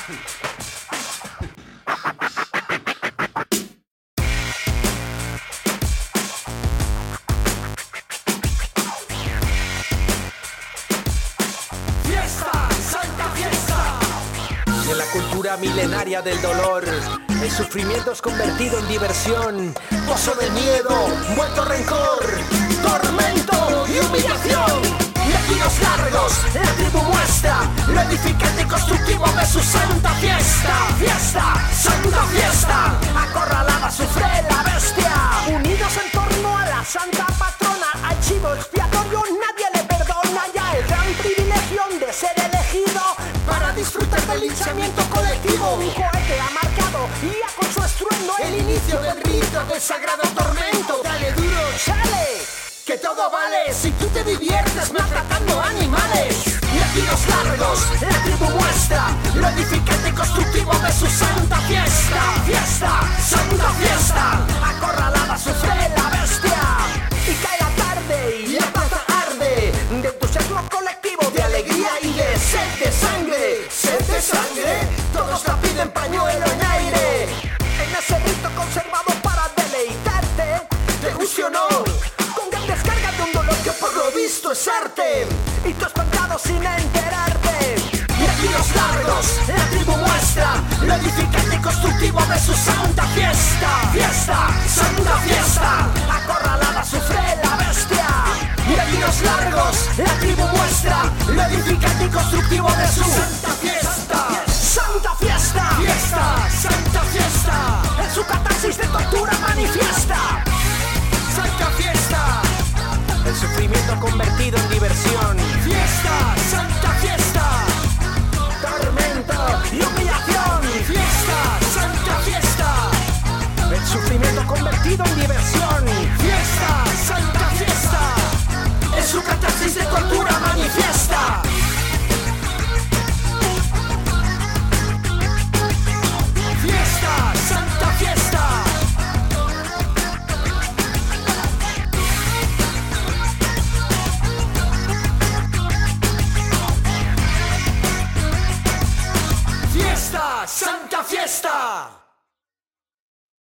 En la cultura milenaria del dolor, el sufrimiento es convertido en diversión. Pozo del miedo, vuelto rencor, tormento y humillación. Latinos largos, la tribu muestra lo edificante y constructivo de su santa fiesta. Fiesta, santa fiesta, acorralada sufre la bestia. Unidos en torno a la santa patrona, al chivo expiatorio nadie le perdona. Ya el gran privilegio de ser elegido para disfrutar del linchamiento colectivo. Un cohete ha marcado ya con su estruendo el inicio del rito del sagrado tormento. Dale duro, sale, que todo vale si tú te diviertes maltratando animales. Latinos largos, la tribu muestra lo edificante y constructivo de su santa fiesta. Fiesta, santa fiesta, acorralada sufre la bestia. Y cae la tarde y la plaza arde de entusiasmo colectivo, de alegría y de sed de sangre. Sed de sangre, todos la piden pañuelo en aire. En ese rito conservado para deleitarte, te guste o no, con gran descarga de un dolor que por lo visto es arte. Y tú espantado sin enterarte. Latinos largos, la tribu muestra lo edificante y constructivo de su santa fiesta. Fiesta, santa fiesta, acorralada sufre la bestia. Latinos largos, la tribu muestra lo edificante y constructivo de su santa